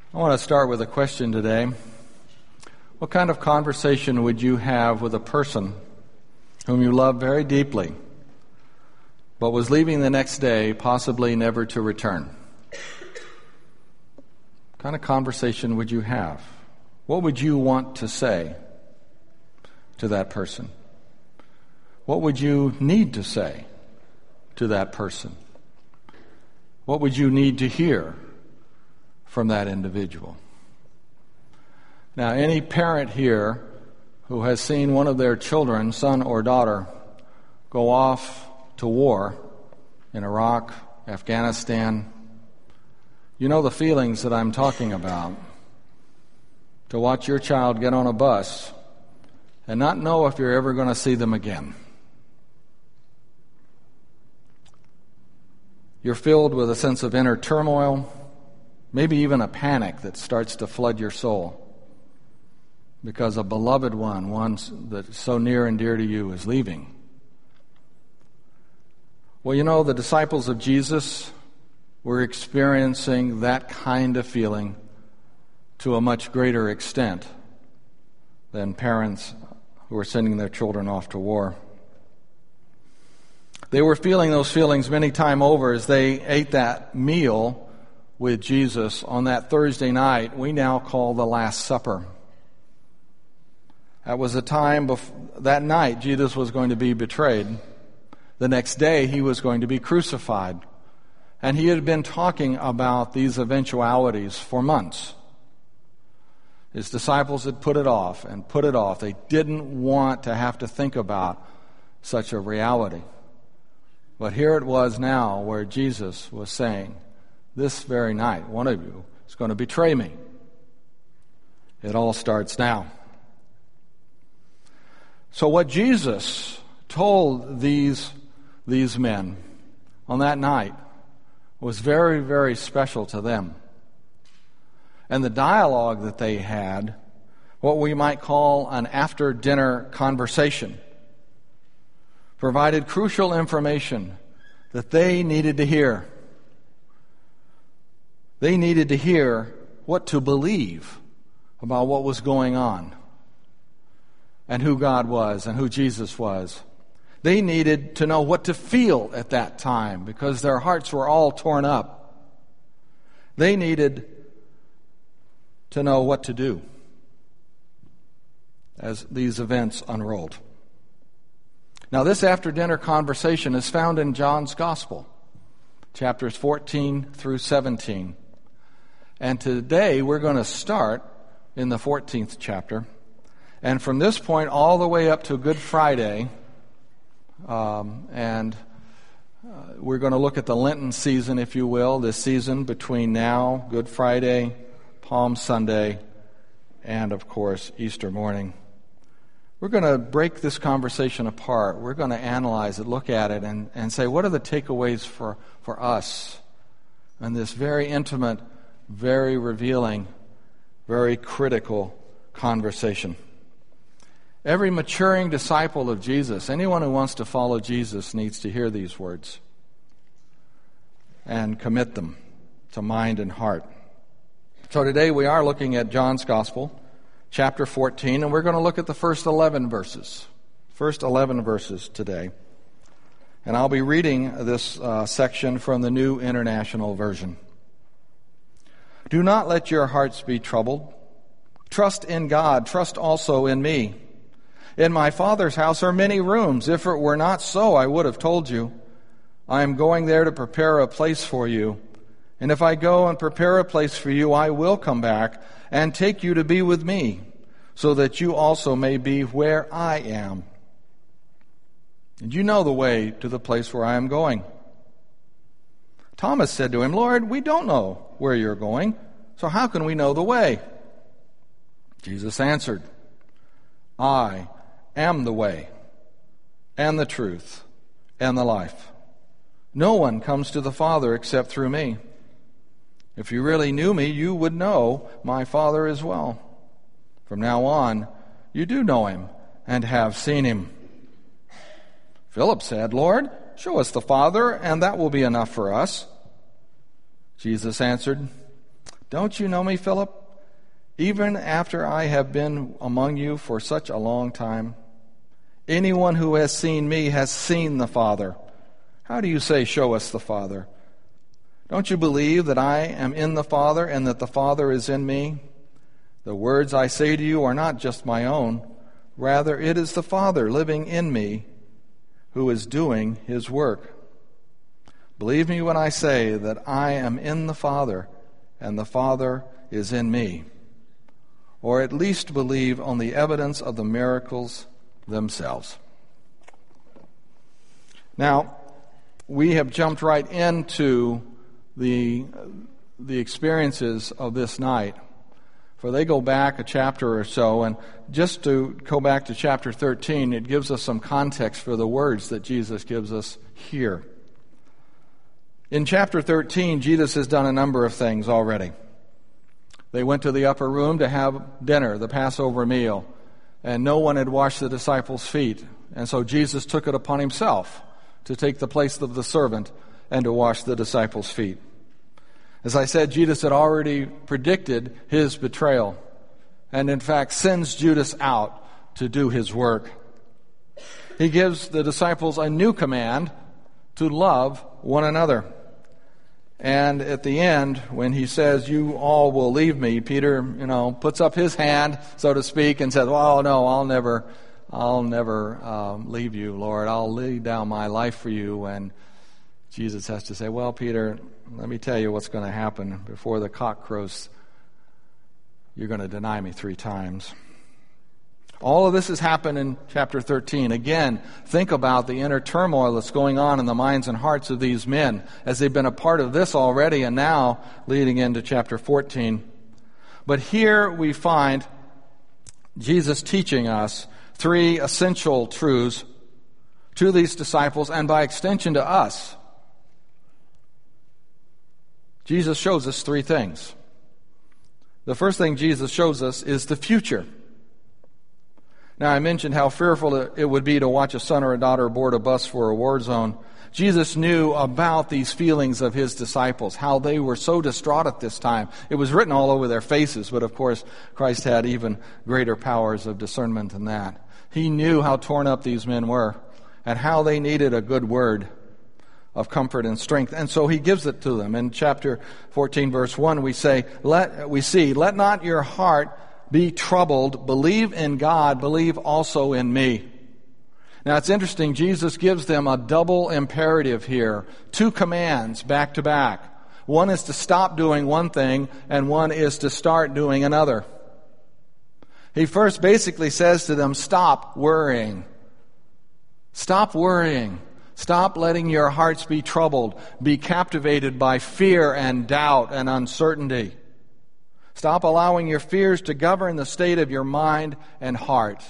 I want to start with a question today. What kind of conversation would you have with a person whom you love very deeply, but was leaving the next day, possibly never to return? What kind of conversation would you have? What would you want to say to that person? What would you need to say to that person? What would you need to hear from that individual? Now, any parent here who has seen one of their children, son or daughter, go off to war in Iraq, Afghanistan, you know the feelings that I'm talking about. To watch your child get on a bus and not know if you're ever going to see them again. You're filled with a sense of inner turmoil, maybe even a panic that starts to flood your soul because a beloved one that's so near and dear to you, is leaving. Well, you know, the disciples of Jesus were experiencing that kind of feeling to a much greater extent than parents who are sending their children off to war. They were feeling those feelings many times over as they ate that meal with Jesus on that Thursday night we now call the Last Supper. That was a time that night Jesus was going to be betrayed. The next day he was going to be crucified. And he had been talking about these eventualities for months. His disciples had put it off and put it off. They didn't want to have to think about such a reality. But here it was now where Jesus was saying, this very night, one of you is going to betray me. It all starts now. So what Jesus told these men on that night was very, very special to them. And the dialogue that they had, what we might call an after-dinner conversation, provided crucial information that they needed to hear. They needed to hear what to believe about what was going on and who God was and who Jesus was. They needed to know what to feel at that time because their hearts were all torn up. They needed to know what to do as these events unrolled. Now, this after-dinner conversation is found in John's Gospel, chapters 14 through 17. And today we're going to start in the 14th chapter. And from this point all the way up to Good Friday, we're going to look at the Lenten season, if you will, this season between now, Good Friday, Palm Sunday, and, of course, Easter morning. We're going to break this conversation apart. We're going to analyze it, look at it, and say, what are the takeaways for us in this very intimate, very revealing, very critical conversation? Every maturing disciple of Jesus, anyone who wants to follow Jesus, needs to hear these words and commit them to mind and heart. So today we are looking at John's Gospel, chapter 14, and we're going to look at the first 11 verses. First 11 verses today. And I'll be reading this section from the New International Version. Do not let your hearts be troubled. Trust in God. Trust also in me. In my Father's house are many rooms. If it were not so, I would have told you. I am going there to prepare a place for you. And if I go and prepare a place for you, I will come back and take you to be with me, so that you also may be where I am. And you know the way to the place where I am going. Thomas said to him, Lord, we don't know where you're going, so how can we know the way? Jesus answered, I am the way, and the truth, and the life. No one comes to the Father except through me. If you really knew me, you would know my Father as well. From now on, you do know him and have seen him. Philip said, Lord, show us the Father, and that will be enough for us. Jesus answered, Don't you know me, Philip? Even after I have been among you for such a long time? Anyone who has seen me has seen the Father. How do you say, 'Show us the Father'? Don't you believe that I am in the Father and that the Father is in me? The words I say to you are not just my own. Rather, it is the Father living in me who is doing his work. Believe me when I say that I am in the Father and the Father is in me. Or at least believe on the evidence of the miracles themselves." Now, we have jumped right into the experiences of this night, for they go back a chapter or so, and just to go back to chapter 13, it gives us some context for the words that Jesus gives us here. In chapter 13, Jesus has done a number of things already. They went to the upper room to have dinner, the Passover meal, and no one had washed the disciples' feet, and so Jesus took it upon himself to take the place of the servant and to wash the disciples' feet. As I said, Jesus had already predicted his betrayal and in fact sends Judas out to do his work. He gives the disciples a new command to love one another. And at the end, when he says, "You all will leave me," Peter, puts up his hand, so to speak, and says, "Well, no, I'll never leave you, Lord. I'll lay down my life for you." And Jesus has to say, "Well, Peter, let me tell you what's going to happen. Before the cock crows, you're going to deny me 3 times. All of this has happened in chapter 13. Again, think about the inner turmoil that's going on in the minds and hearts of these men as they've been a part of this already and now leading into chapter 14. But here we find Jesus teaching us 3 essential truths to these disciples and by extension to us. Jesus shows us 3 things. The first thing Jesus shows us is the future. Now, I mentioned how fearful it would be to watch a son or a daughter board a bus for a war zone. Jesus knew about these feelings of his disciples, how they were so distraught at this time. It was written all over their faces, but of course, Christ had even greater powers of discernment than that. He knew how torn up these men were and how they needed a good word of comfort and strength. And so he gives it to them. In chapter 14, verse 1, we see, "Let not your heart be troubled. Believe in God. Believe also in me." Now it's interesting. Jesus gives them a double imperative here. 2 commands back to back. One is to stop doing one thing, and one is to start doing another. He first basically says to them, stop worrying. Stop worrying. Stop letting your hearts be troubled, be captivated by fear and doubt and uncertainty. Stop allowing your fears to govern the state of your mind and heart.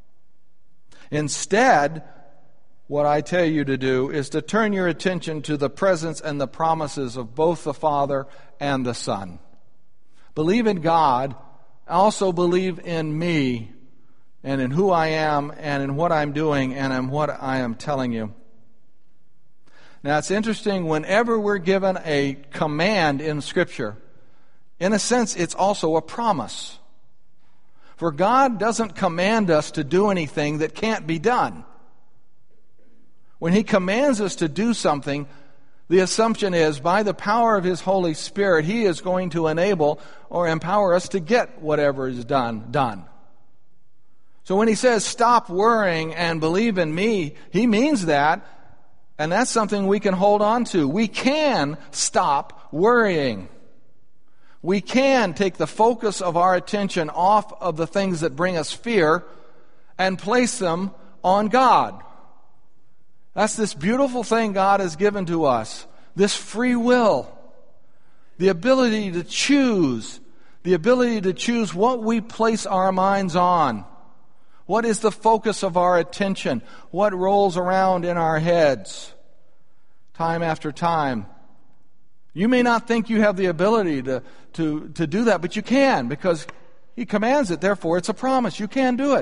Instead, what I tell you to do is to turn your attention to the presence and the promises of both the Father and the Son. Believe in God, also believe in me and in who I am and in what I'm doing and in what I am telling you. Now, it's interesting, whenever we're given a command in Scripture, in a sense, it's also a promise. For God doesn't command us to do anything that can't be done. When He commands us to do something, the assumption is, by the power of His Holy Spirit, He is going to enable or empower us to get whatever is done. So when He says, stop worrying and believe in me, He means that, and that's something we can hold on to. We can stop worrying. We can take the focus of our attention off of the things that bring us fear and place them on God. That's this beautiful thing God has given to us, this free will, the ability to choose what we place our minds on. What is the focus of our attention? What rolls around in our heads time after time? You may not think you have the ability to do that, but you can, because He commands it. Therefore, it's a promise. You can do it.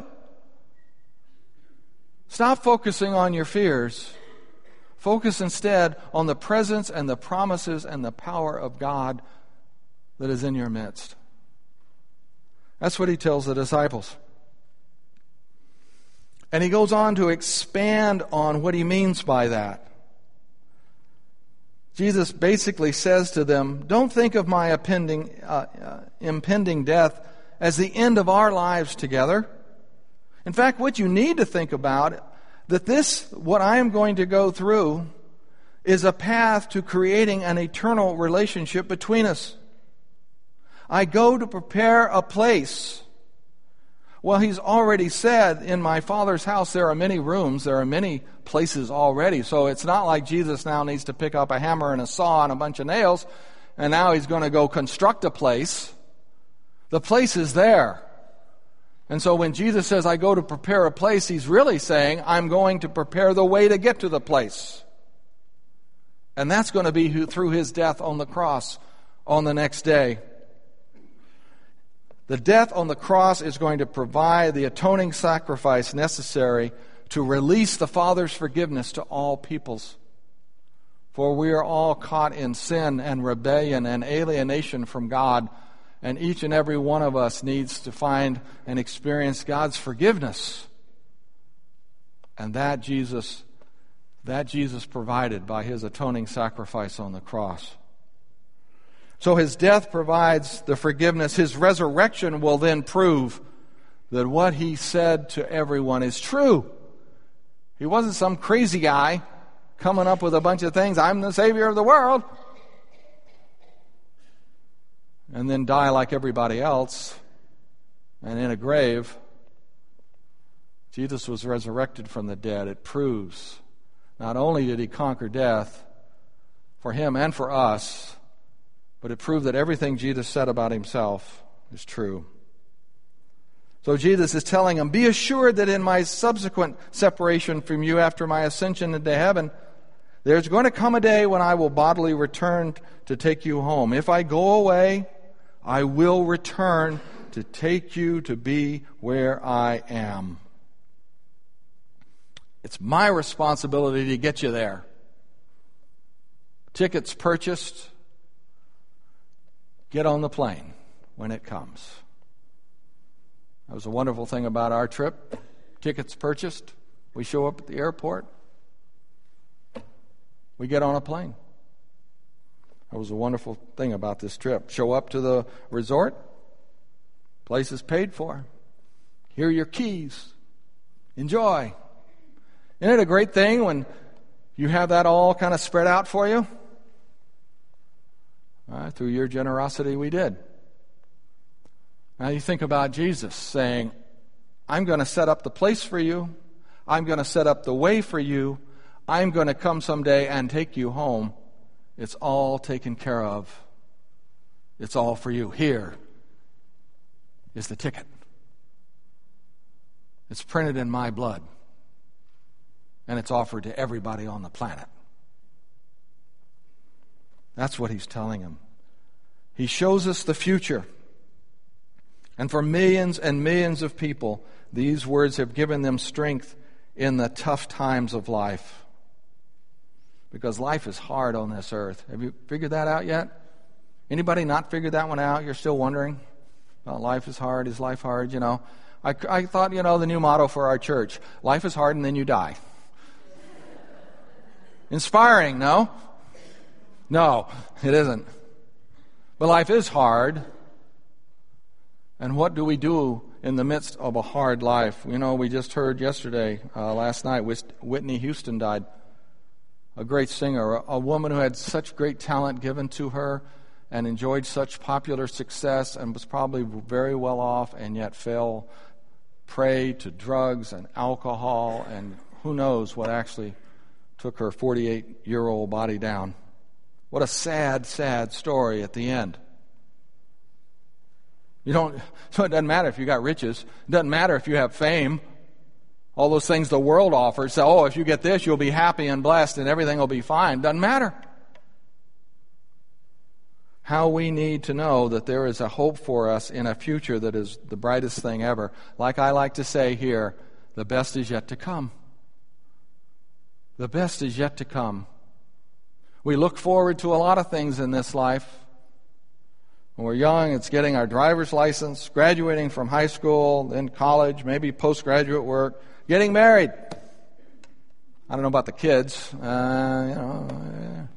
Stop focusing on your fears. Focus instead on the presence and the promises and the power of God that is in your midst. That's what he tells the disciples. And he goes on to expand on what he means by that. Jesus basically says to them, don't think of my impending death as the end of our lives together. In fact, what you need to think about, what I am going to go through, is a path to creating an eternal relationship between us. I go to prepare a place. Well, he's already said, in my Father's house there are many rooms, there are many places already. So it's not like Jesus now needs to pick up a hammer and a saw and a bunch of nails, and now he's going to go construct a place. The place is there. And so when Jesus says, I go to prepare a place, he's really saying, I'm going to prepare the way to get to the place. And that's going to be through his death on the cross on the next day. The death on the cross is going to provide the atoning sacrifice necessary to release the Father's forgiveness to all peoples. For we are all caught in sin and rebellion and alienation from God, and each and every one of us needs to find and experience God's forgiveness. And that Jesus provided by his atoning sacrifice on the cross. So his death provides the forgiveness. His resurrection will then prove that what he said to everyone is true. He wasn't some crazy guy coming up with a bunch of things. I'm the Savior of the world. And then die like everybody else and in a grave. Jesus was resurrected from the dead. It proves not only did he conquer death for him and for us, but it proved that everything Jesus said about himself is true. So Jesus is telling him, be assured that in my subsequent separation from you after my ascension into heaven, there's going to come a day when I will bodily return to take you home. If I go away, I will return to take you to be where I am. It's my responsibility to get you there. Tickets purchased. Get on the plane when it comes. That was a wonderful thing about our trip. Tickets purchased. We show up at the airport. We get on a plane. That was a wonderful thing about this trip. Show up to the resort. Place is paid for. Here are your keys. Enjoy. Isn't it a great thing when you have that all kind of spread out for you? Through your generosity, we did. Now you think about Jesus saying, I'm going to set up the place for you. I'm going to set up the way for you. I'm going to come someday and take you home. It's all taken care of. It's all for you. Here is the ticket. It's printed in my blood. And it's offered to everybody on the planet. That's what he's telling him. He shows us the future. And for millions and millions of people, these words have given them strength in the tough times of life. Because life is hard on this earth. Have you figured that out yet? Anybody not figured that one out? You're still wondering? Well, life is hard. Is life hard? You know, I thought, the new motto for our church, life is hard and then you die. Inspiring, no? No, it isn't. But life is hard. And what do we do in the midst of a hard life? We just heard last night, Whitney Houston died. A great singer, a woman who had such great talent given to her and enjoyed such popular success and was probably very well off and yet fell prey to drugs and alcohol and who knows what actually took her 48-year-old body down. What a sad, sad story at the end. So it doesn't matter if you got riches. It doesn't matter if you have fame. All those things the world offers. So, if you get this, you'll be happy and blessed and everything will be fine. Doesn't matter. How we need to know that there is a hope for us in a future that is the brightest thing ever. Like I like to say here, the best is yet to come. The best is yet to come. We look forward to a lot of things in this life. When we're young, it's getting our driver's license, graduating from high school, then college, maybe postgraduate work, getting married. I don't know about the kids, but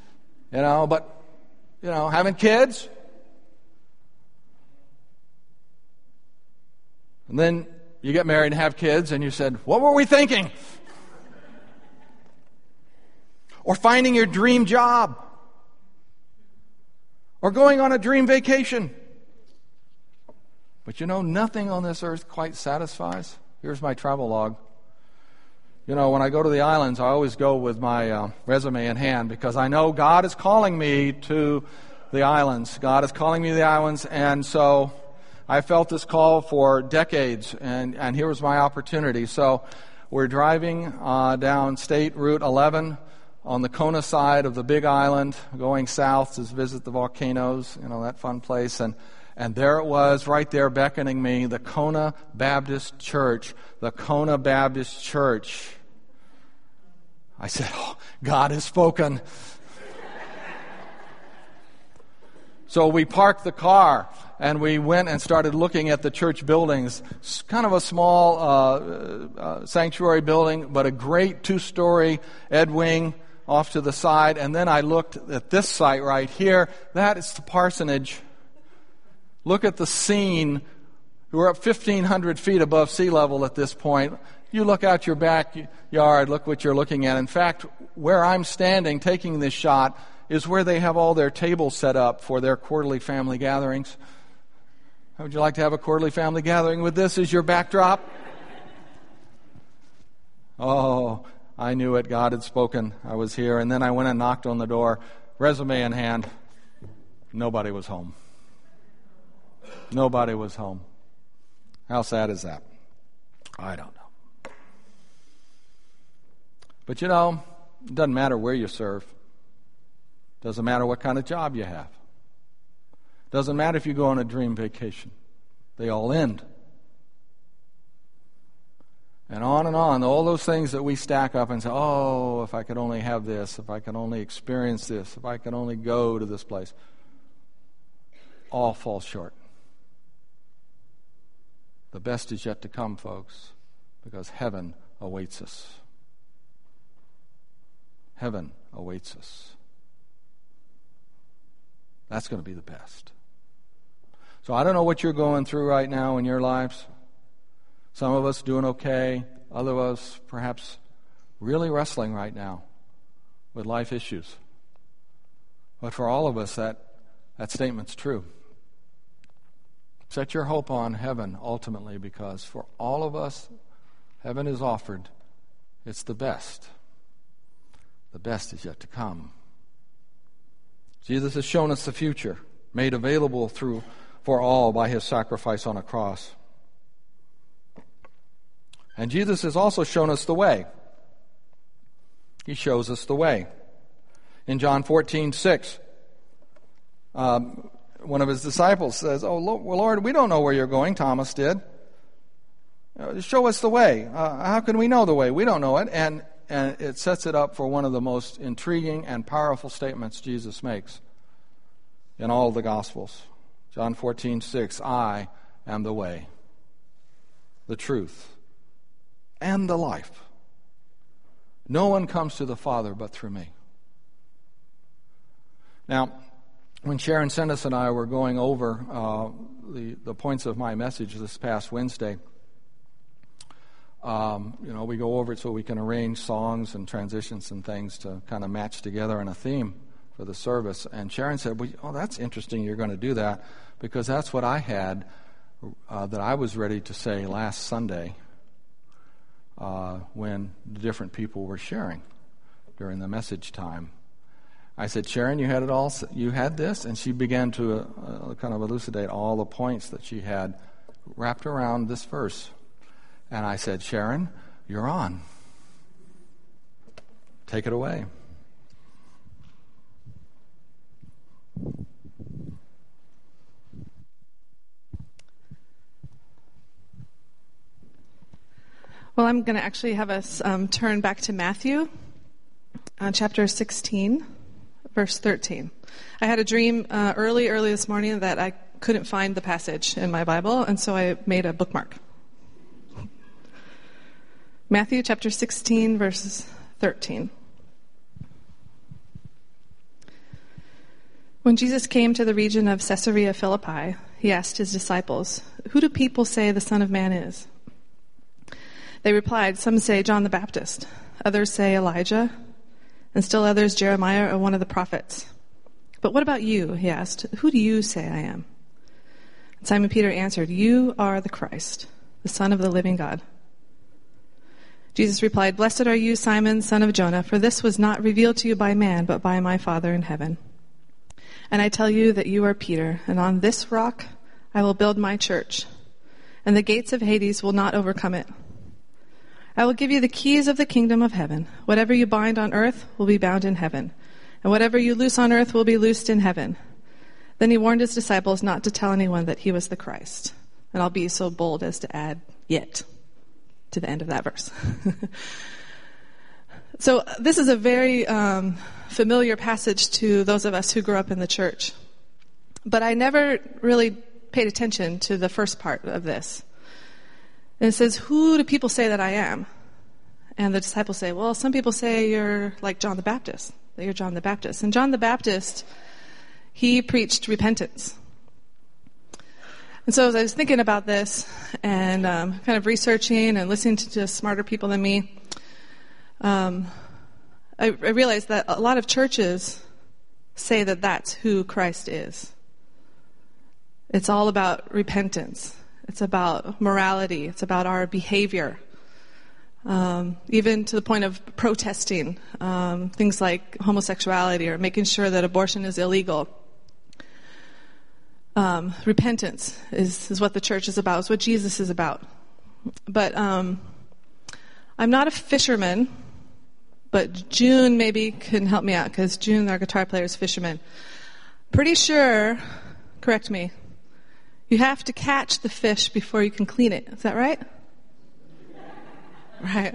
having kids. And then you get married and have kids, and you said, what were we thinking? Or finding your dream job. Or going on a dream vacation. But nothing on this earth quite satisfies. Here's my travel log. When I go to the islands, I always go with my resume in hand because I know God is calling me to the islands. God is calling me to the islands, and so I felt this call for decades, and here was my opportunity. So we're driving down State Route 11 on the Kona side of the Big Island, going south to visit the volcanoes, that fun place. And there it was, right there beckoning me, the Kona Baptist Church. The Kona Baptist Church. I said, God has spoken. So we parked the car, and we went and started looking at the church buildings. It's kind of a small sanctuary building, but a great 2-story Ed wing off to the side. And then I looked at this site right here. That is the parsonage. Look at the scene. We're up 1,500 feet above sea level at this point. You look out your backyard, look what you're looking at. In fact, where I'm standing taking this shot is where they have all their tables set up for their quarterly family gatherings. How would you like to have a quarterly family gathering with this as your backdrop? Oh, I knew it. God had spoken. I was here. And then I went and knocked on the door, resume in hand. Nobody was home. Nobody was home. How sad is that? I don't know. But it doesn't matter where you serve. Doesn't matter what kind of job you have. Doesn't matter if you go on a dream vacation. They all end. And on, all those things that we stack up and say, oh, if I could only have this, if I could only experience this, if I could only go to this place, all fall short. The best is yet to come, folks, because heaven awaits us. Heaven awaits us. That's going to be the best. So I don't know what you're going through right now in your lives. Some of us doing okay. Other of us perhaps really wrestling right now with life issues. But for all of us, that statement's true. Set your hope on heaven ultimately, because for all of us, heaven is offered. It's the best. The best is yet to come. Jesus has shown us the future, made available for all by his sacrifice on a cross. And Jesus has also shown us the way. He shows us the way. In John 14:6, one of his disciples says, "Oh, Lord, we don't know where you're going." Thomas did. Show us the way. How can we know the way? We don't know it. And it sets it up for one of the most intriguing and powerful statements Jesus makes in all the Gospels. John 14:6, I am the way, the truth, and the life. No one comes to the Father but through me. Now, when Sharon Sendis and I were going over the points of my message this past Wednesday, we go over it so we can arrange songs and transitions and things to kind of match together in a theme for the service. And Sharon said, well, that's interesting you're going to do that, because that's what I had that I was ready to say last Sunday when the different people were sharing during the message time. I said, Sharon, you had it all. You had this, and she began to kind of elucidate all the points that she had wrapped around this verse. And I said, Sharon, you're on. Take it away. Well, I'm going to actually have us turn back to Matthew, chapter 16, verse 13. I had a dream early this morning that I couldn't find the passage in my Bible, and so I made a bookmark. Matthew chapter 16, verses 13. When Jesus came to the region of Caesarea Philippi, he asked his disciples, "Who do people say the Son of Man is?" They replied, "Some say John the Baptist, others say Elijah, and still others Jeremiah or one of the prophets. But what about you?" he asked. "Who do you say I am?" And Simon Peter answered, "You are the Christ, the Son of the living God." Jesus replied, "Blessed are you, Simon, son of Jonah, for this was not revealed to you by man, but by my Father in heaven. And I tell you that you are Peter, and on this rock I will build my church, and the gates of Hades will not overcome it. I will give you the keys of the kingdom of heaven. Whatever you bind on earth will be bound in heaven, and whatever you loose on earth will be loosed in heaven." Then he warned his disciples not to tell anyone that he was the Christ. And I'll be so bold as to add "yet" to the end of that verse. So this is a very familiar passage to those of us who grew up in the church. But I never really paid attention to the first part of this. And it says, "Who do people say that I am?" And the disciples say, "Well, some people say you're like John the Baptist, that you're John the Baptist." And John the Baptist, he preached repentance. And so as I was thinking about this and kind of researching and listening to smarter people than me, I realized that a lot of churches say that that's who Christ is. It's all about repentance. It's about morality. It's about our behavior. Even to the point of protesting things like homosexuality or making sure that abortion is illegal. Repentance is what the church is about. It's what Jesus is about. But I'm not a fisherman, but June maybe can help me out, because June, our guitar player, is fisherman. Pretty sure, correct me, you have to catch the fish before you can clean it. Is that right? Right.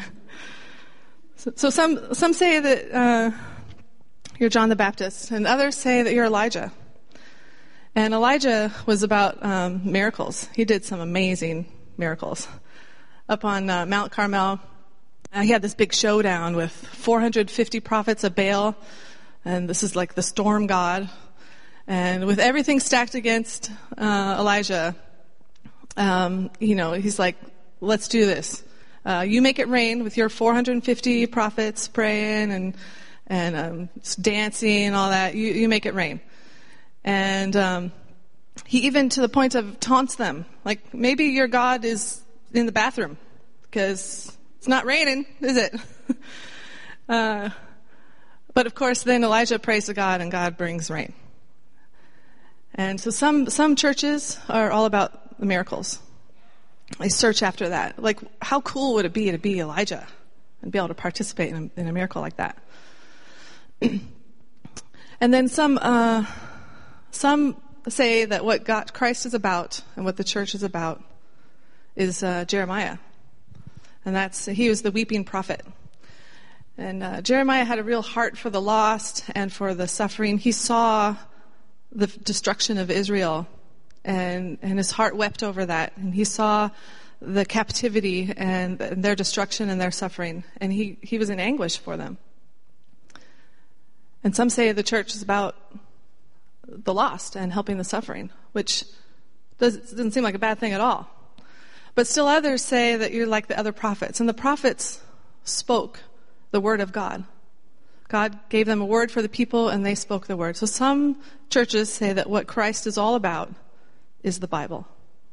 So some say that you're John the Baptist, and others say that you're Elijah. And Elijah was about miracles. He did some amazing miracles. Up on Mount Carmel, he had this big showdown with 450 prophets of Baal, and this is like the storm god. And with everything stacked against Elijah, he's like, "Let's do this. You make it rain with your 450 prophets praying and dancing and all that. You make it rain." And he even, to the point of, taunts them. Like, maybe your God is in the bathroom, because it's not raining, is it? But of course, then Elijah prays to God, and God brings rain. And so some churches are all about the miracles. They search after that. Like, how cool would it be to be Elijah and be able to participate in a miracle like that? And then some say that what Christ is about and what the church is about is Jeremiah. And he was the weeping prophet. And Jeremiah had a real heart for the lost and for the suffering. He saw the destruction of Israel, and his heart wept over that. And he saw the captivity and their destruction and their suffering. And he was in anguish for them. And some say the church is about the lost and helping the suffering, which doesn't seem like a bad thing at all. But still others say that you're like the other prophets. And the prophets spoke the word of God. God gave them a word for the people, and they spoke the word. So some churches say that what Christ is all about is the Bible,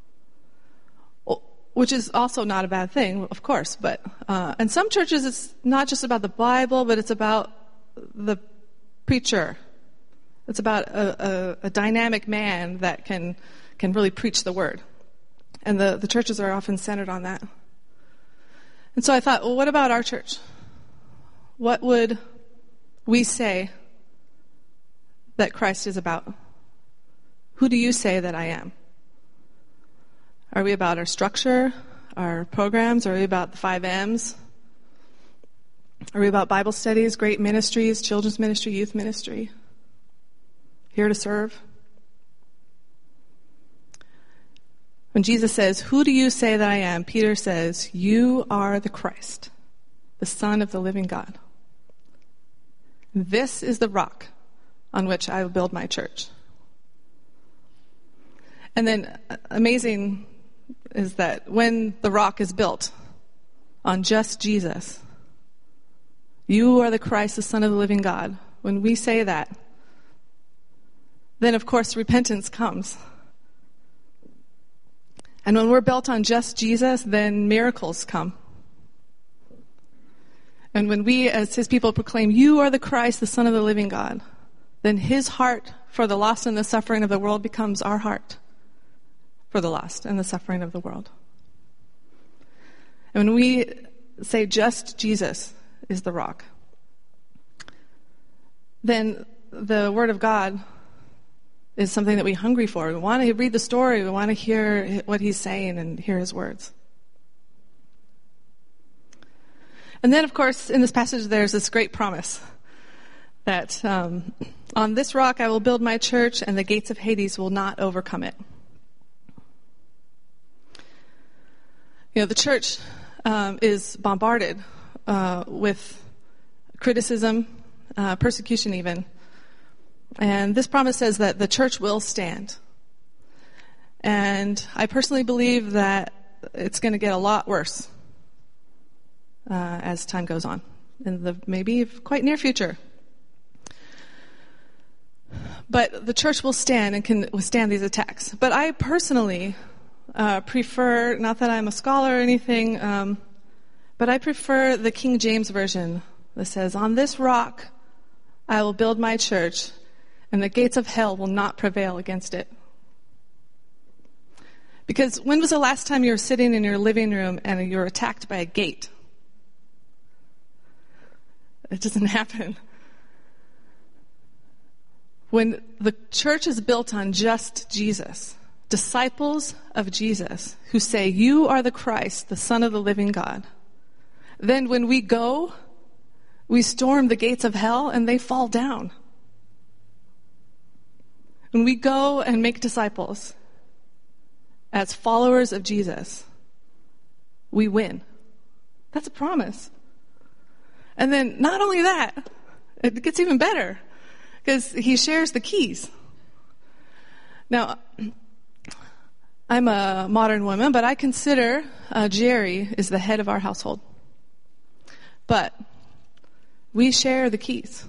which is also not a bad thing, of course. But in some churches, it's not just about the Bible, but it's about the preacher. It's about a dynamic man that can really preach the word. And the churches are often centered on that. And so I thought, well, what about our church? What would we say that Christ is about? Who do you say that I am? Are we about our structure, our programs? Are we about the 5 M's? Are we about Bible studies, great ministries, children's ministry, youth ministry? Here to serve? When Jesus says, "Who do you say that I am?" Peter says, "You are the Christ, the Son of the living God. This is the rock on which I will build my church." And then amazing is that when the rock is built on just Jesus, "You are the Christ, the Son of the living God," when we say that, then of course repentance comes. And when we're built on just Jesus, then miracles come. And when we, as his people, proclaim, "You are the Christ, the Son of the living God," then his heart for the lost and the suffering of the world becomes our heart for the lost and the suffering of the world. And when we say just Jesus is the rock, then the Word of God is something that we hungry for. We want to read the story. We want to hear what he's saying and hear his words. And then, of course, in this passage, there's this great promise that on this rock I will build my church, and the gates of Hades will not overcome it. You know, the church is bombarded with criticism, persecution even. And this promise says that the church will stand. And I personally believe that it's going to get a lot worse as time goes on, in the maybe quite near future. But the church will stand and can withstand these attacks. But I personally prefer, not that I'm a scholar or anything, but I prefer the King James Version that says, "On this rock I will build my church, and the gates of hell will not prevail against it." Because when was the last time you were sitting in your living room and you were attacked by a gate? It doesn't happen. When the church is built on just Jesus, disciples of Jesus who say, "You are the Christ, the Son of the living God," then when we go, we storm the gates of hell and they fall down. When we go and make disciples as followers of Jesus, we win. That's a promise. And then not only that, it gets even better because he shares the keys. Now, I'm a modern woman, but I consider Jerry is the head of our household. But we share the keys.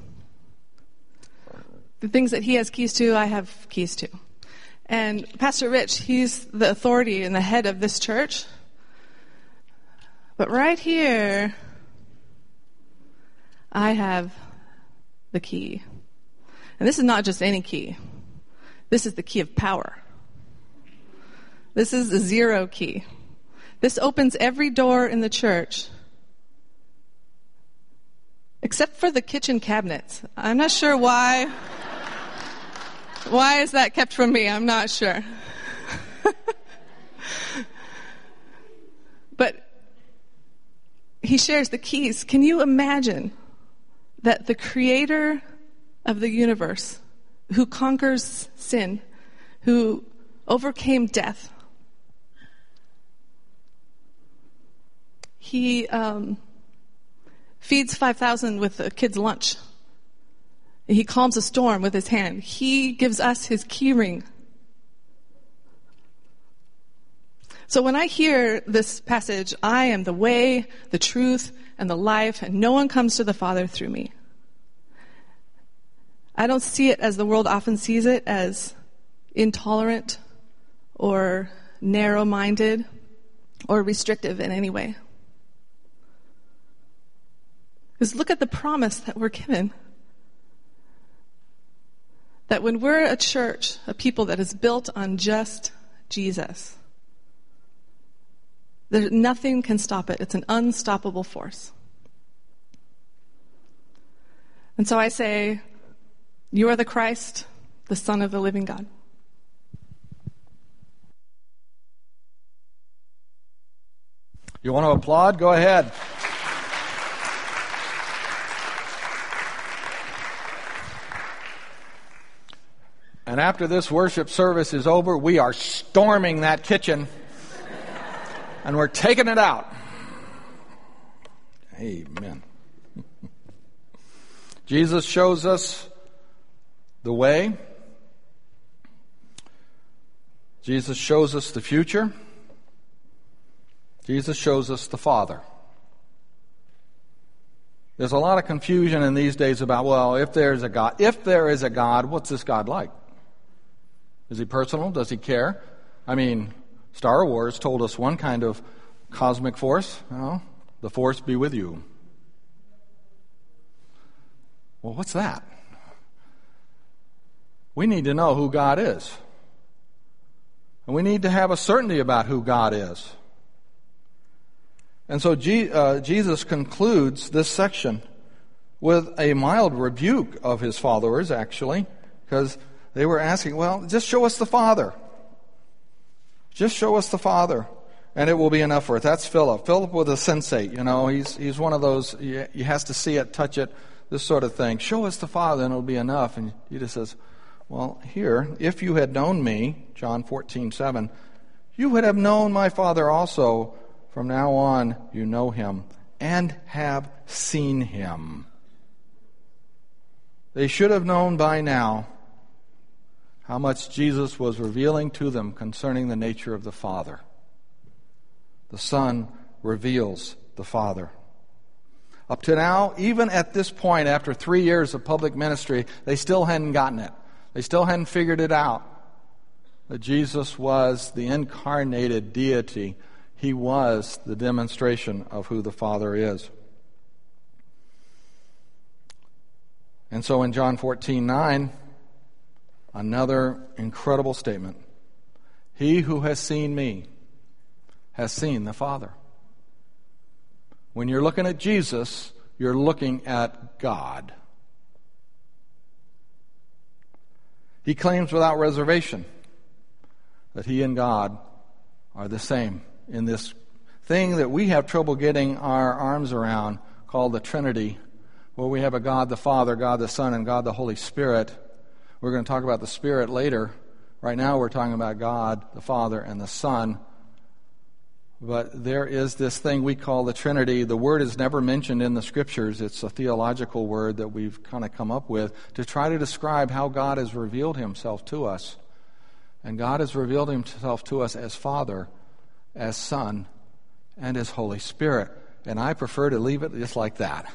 The things that he has keys to, I have keys to. And Pastor Rich, he's the authority and the head of this church. But right here, I have the key. And this is not just any key. This is the key of power. This is the zero key. This opens every door in the church except for the kitchen cabinets. I'm not sure why. Why is that kept from me? I'm not sure. But he shares the keys. Can you imagine that the creator of the universe, who conquers sin, who overcame death, he feeds 5,000 with a kid's lunch. He calms a storm with his hand. He gives us his key ring. So when I hear this passage, "I am the way, the truth, and the life, and no one comes to the Father through me," I don't see it as the world often sees it, as intolerant or narrow-minded or restrictive in any way. Because look at the promise that we're given. That when we're a church, a people that is built on just Jesus, nothing can stop it. It's an unstoppable force. And so I say, "You are the Christ, the Son of the living God." You want to applaud? Go ahead. after this worship service is over, we are storming that kitchen and we're taking it out. Amen. Jesus shows us the way. Jesus shows us the future. Jesus shows us the Father. There's a lot of confusion in these days about, well, if there is a God, what's this God like? Is he personal? Does he care? I mean, Star Wars told us one kind of cosmic force. Well, the force be with you. Well, what's that? We need to know who God is. And we need to have a certainty about who God is. And so Jesus concludes this section with a mild rebuke of his followers, actually, because they were asking, well, just show us the Father. Just show us the Father, and it will be enough for it. That's Philip. Philip was a sensate, He's one of those, he has to see it, touch it, this sort of thing. Show us the Father, and it'll be enough. And Jesus says, well, here, if you had known me, John 14:7, you would have known my Father also. From now on, you know him and have seen him. They should have known by now how much Jesus was revealing to them concerning the nature of the Father. The Son reveals the Father. Up to now, even at this point, after 3 years of public ministry, they still hadn't gotten it. They still hadn't figured it out. That Jesus was the incarnated deity. He was the demonstration of who the Father is. And so in John 14:9, another incredible statement. He who has seen me has seen the Father. When you're looking at Jesus, you're looking at God. He claims without reservation that he and God are the same in this thing that we have trouble getting our arms around called the Trinity, where we have a God the Father, God the Son, and God the Holy Spirit. We're going to talk about the Spirit later. Right now we're talking about God the Father and the Son. But there is this thing we call the Trinity. The word is never mentioned in the Scriptures. It's a theological word that we've kind of come up with to try to describe how God has revealed himself to us. And God has revealed himself to us as Father, as Son, and as Holy Spirit. And I prefer to leave it just like that.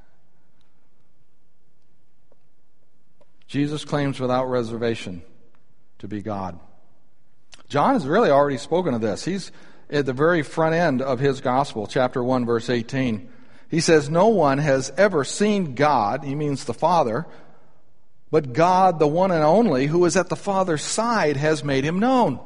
Jesus claims without reservation to be God. John has really already spoken of this. He's at the very front end of his gospel, chapter 1, verse 18. He says, no one has ever seen God, he means the Father, but God, the one and only, who is at the Father's side, has made him known.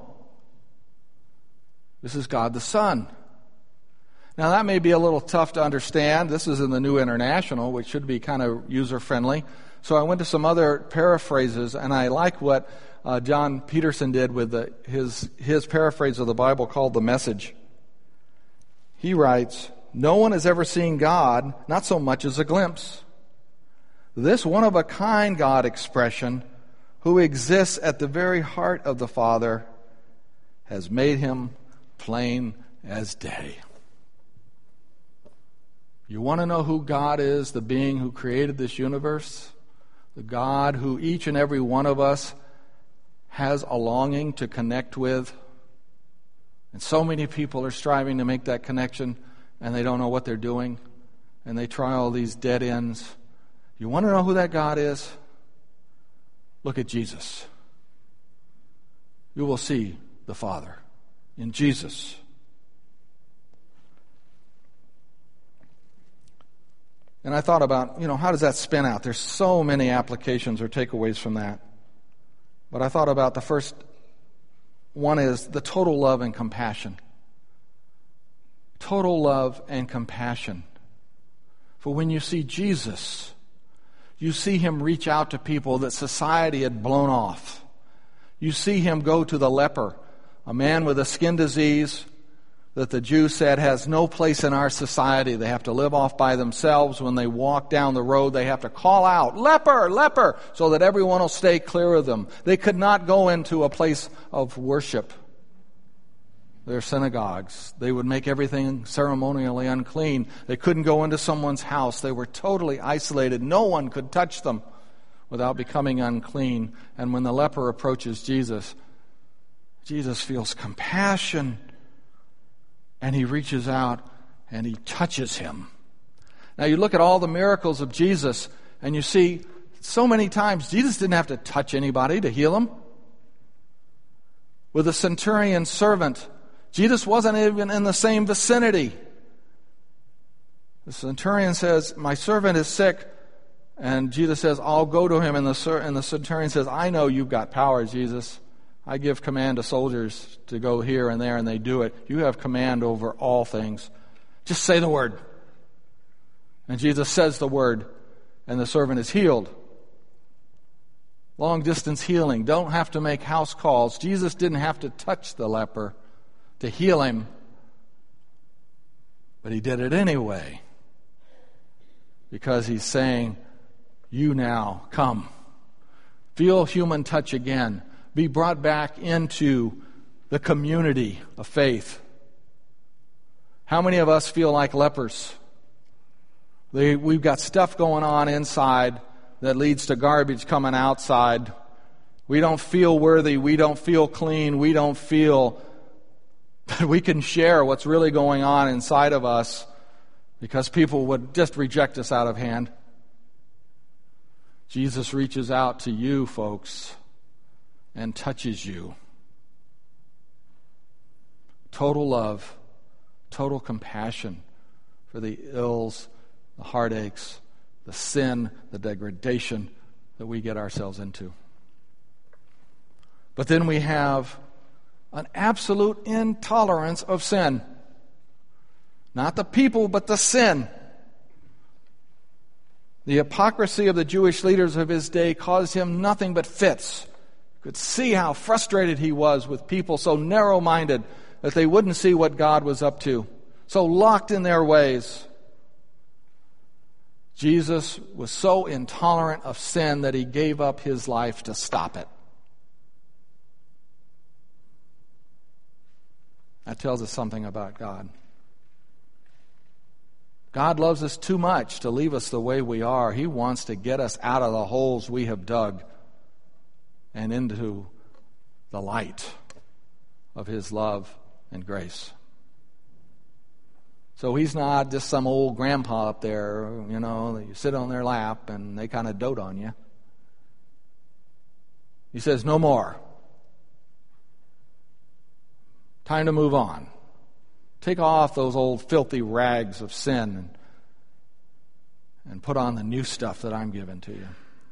This is God the Son. Now that may be a little tough to understand. This is in the New International, which should be kind of user-friendly. So I went to some other paraphrases, and I like what John Peterson did with his paraphrase of the Bible called The Message. He writes, no one has ever seen God, not so much as a glimpse. This one-of-a-kind God expression, who exists at the very heart of the Father, has made him plain as day. You want to know who God is, the being who created this universe? The God who each and every one of us has a longing to connect with. And so many people are striving to make that connection, and they don't know what they're doing, and they try all these dead ends. You want to know who that God is? Look at Jesus. You will see the Father in Jesus. And I thought about, how does that spin out? There's so many applications or takeaways from that. But I thought about the first one is the total love and compassion. Total love and compassion. For when you see Jesus, you see him reach out to people that society had blown off. You see him go to the leper, a man with a skin disease that the Jews said has no place in our society. They have to live off by themselves. When they walk down the road, they have to call out, "Leper, leper," so that everyone will stay clear of them. They could not go into a place of worship, their synagogues. They would make everything ceremonially unclean. They couldn't go into someone's house. They were totally isolated. No one could touch them without becoming unclean. And when the leper approaches Jesus, Jesus feels compassion, and he reaches out and he touches him. Now you look at all the miracles of Jesus, and you see so many times Jesus didn't have to touch anybody to heal him. With the centurion servant, Jesus wasn't even in the same vicinity. The centurion says, "My servant is sick." And Jesus says, "I'll go to him." And the centurion says, "I know you've got power, Jesus. I give command to soldiers to go here and there, and they do it. You have command over all things. Just say the word." And Jesus says the word, and the servant is healed. Long distance healing. Don't have to make house calls. Jesus didn't have to touch the leper to heal him, but he did it anyway, because he's saying, "You now come. Feel human touch again. Be brought back into the community of faith." How many of us feel like lepers? We've got stuff going on inside that leads to garbage coming outside. We don't feel worthy. We don't feel clean. We don't feel that we can share what's really going on inside of us, because people would just reject us out of hand. Jesus reaches out to you, folks, and touches you. Total love, total compassion for the ills, the heartaches, the sin, the degradation that we get ourselves into. But then we have an absolute intolerance of sin. Not the people, but the sin. The hypocrisy of the Jewish leaders of his day caused him nothing but fits. You could see how frustrated he was with people so narrow-minded that they wouldn't see what God was up to, so locked in their ways. Jesus was so intolerant of sin that he gave up his life to stop it. That tells us something about God. God loves us too much to leave us the way we are. He wants to get us out of the holes we have dug and into the light of his love and grace. So he's not just some old grandpa up there, that you sit on their lap and they kind of dote on you. He says, "No more. Time to move on. Take off those old filthy rags of sin and put on the new stuff that I'm giving to you."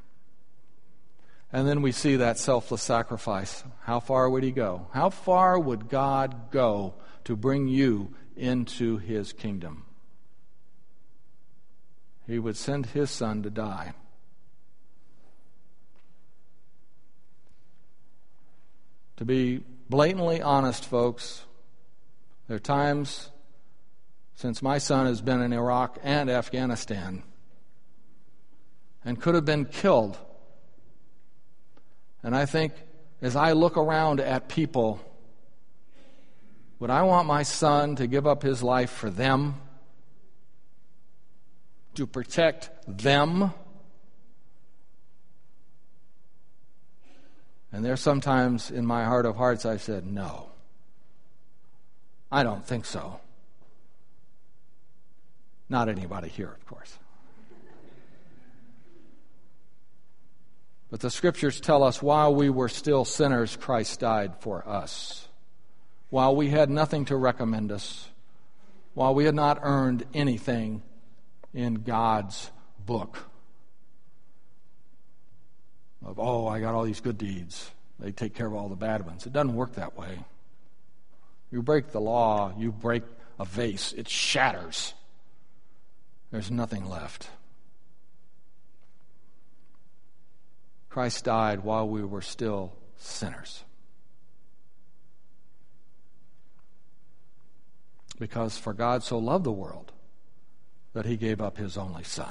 And then we see that selfless sacrifice. How far would he go? How far would God go to bring you into his kingdom? He would send his son to die. To be blatantly honest, folks, there are times since my son has been in Iraq and Afghanistan and could have been killed. And I think as I look around at people, would I want my son to give up his life for them? To protect them? And there's sometimes in my heart of hearts I said, no, I don't think so. Not anybody here, of course. But the scriptures tell us while we were still sinners, Christ died for us. While we had nothing to recommend us, while we had not earned anything in God's book of, I got all these good deeds, they take care of all the bad ones. It doesn't work that way. You break the law, you break a vase, it shatters. There's nothing left. Christ died while we were still sinners. Because for God so loved the world that he gave up his only Son.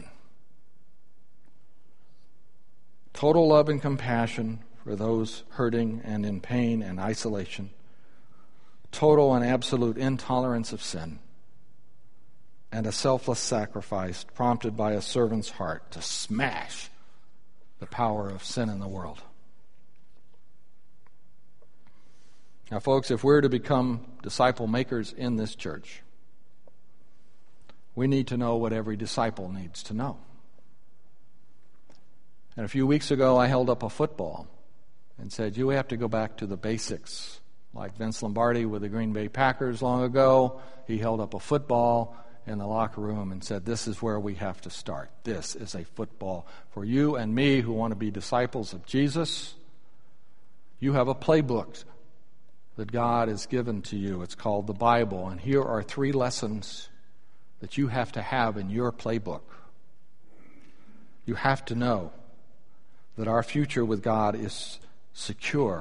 Total love and compassion for those hurting and in pain and isolation. Total and absolute intolerance of sin. And a selfless sacrifice prompted by a servant's heart to smash the power of sin in the world. Now, folks, if we're to become disciple makers in this church, we need to know what every disciple needs to know. And a few weeks ago, I held up a football and said, you have to go back to the basics. Like Vince Lombardi with the Green Bay Packers long ago, he held up a football in the locker room and said, this is where we have to start. This is a football for you and me who want to be disciples of Jesus. You have a playbook that God has given to you. It's called the Bible. And here are 3 lessons that you have to have in your playbook. You have to know that our future with God is secure.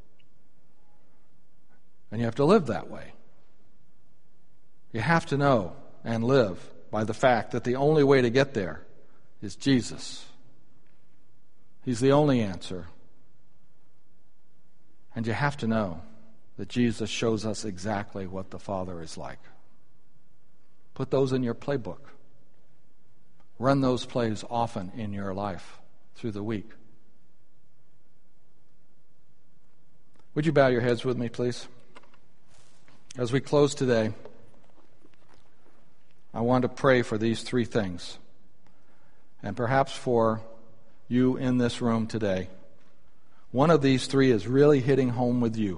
And you have to live that way. You have to know and live by the fact that the only way to get there is Jesus. He's the only answer. And you have to know that Jesus shows us exactly what the Father is like. Put those in your playbook. Run those plays often in your life through the week. Would you bow your heads with me, please? As we close today, I want to pray for these 3 things. And perhaps for you in this room today, one of these 3 is really hitting home with you.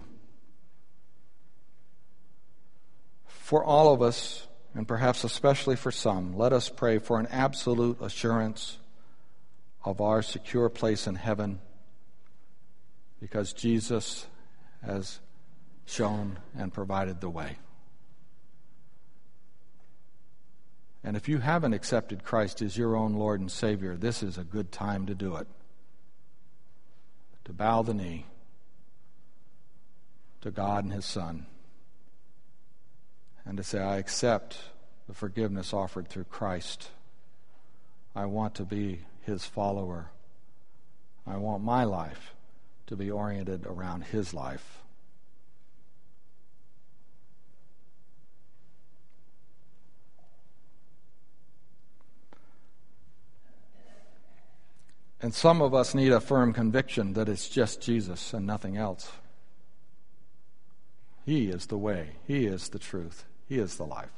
For all of us, and perhaps especially for some, let us pray for an absolute assurance of our secure place in heaven, because Jesus has shown and provided the way. And if you haven't accepted Christ as your own Lord and Savior, this is a good time to do it. To bow the knee to God and His Son, and to say, I accept the forgiveness offered through Christ. I want to be His follower. I want my life to be oriented around His life. And some of us need a firm conviction that it's just Jesus and nothing else. He is the way. He is the truth. He is the life.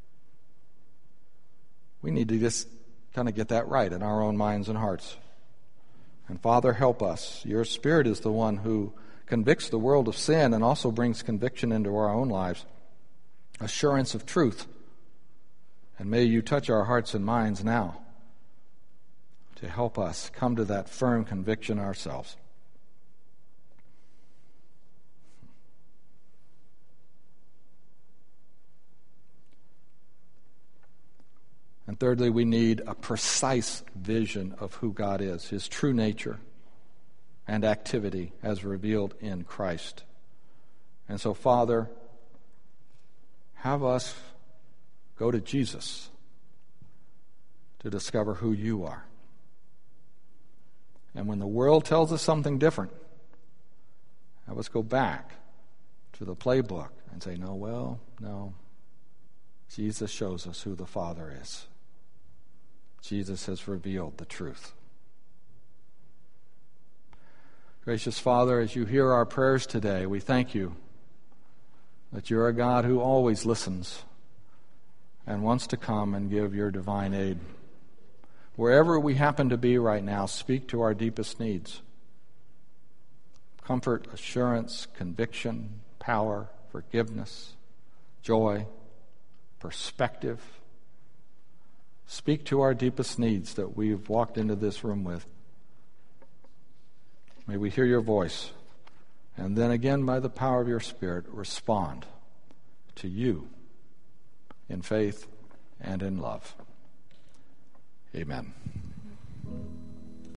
We need to just kind of get that right in our own minds and hearts. And Father, help us. Your Spirit is the one who convicts the world of sin and also brings conviction into our own lives. Assurance of truth. And may you touch our hearts and minds now to help us come to that firm conviction ourselves. And thirdly, we need a precise vision of who God is, His true nature and activity as revealed in Christ. And so, Father, have us go to Jesus to discover who you are. And when the world tells us something different, have us go back to the playbook and say, no, Jesus shows us who the Father is. Jesus has revealed the truth. Gracious Father, as you hear our prayers today, we thank you that you're a God who always listens and wants to come and give your divine aid. Wherever we happen to be right now, speak to our deepest needs. Comfort, assurance, conviction, power, forgiveness, joy, perspective. Speak to our deepest needs that we've walked into this room with. May we hear your voice, and then again, by the power of your Spirit, respond to you in faith and in love. Amen.